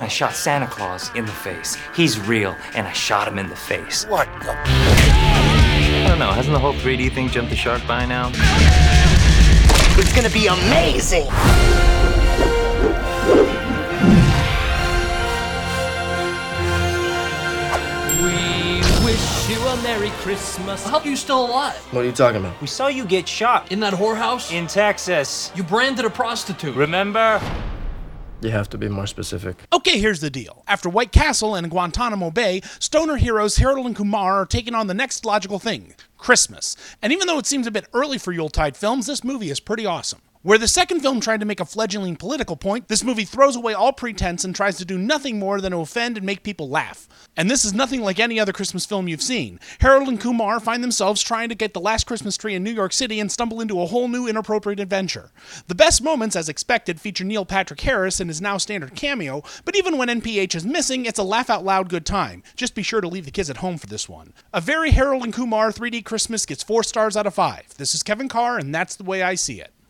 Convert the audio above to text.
I shot Santa Claus in the face. He's real, and I shot him in the face. What the? I don't know, hasn't the whole 3D thing jumped the shark by now? It's gonna be amazing! We wish you a Merry Christmas. How are you still alive? What are you talking about? We saw you get shot In that whorehouse? in Texas. You branded a prostitute. Remember? You have to be more specific. Okay, here's the deal. After White Castle and Guantanamo Bay, stoner heroes Harold and Kumar are taking on the next logical thing, Christmas. And even though it seems a bit early for Yuletide films, this movie is pretty awesome. Where the second film tried to make a fledgling political point, this movie throws away all pretense and tries to do nothing more than to offend and make people laugh. And this is nothing like any other Christmas film you've seen. Harold and Kumar find themselves trying to get the last Christmas tree in New York City and stumble into a whole new inappropriate adventure. The best moments, as expected, feature Neil Patrick Harris in his now standard cameo, but even when NPH is missing, it's a laugh-out-loud good time. Just be sure to leave the kids at home for this one. A very Harold and Kumar 3D Christmas gets 4 stars out of 5. This is Kevin Carr, and that's the way I see it.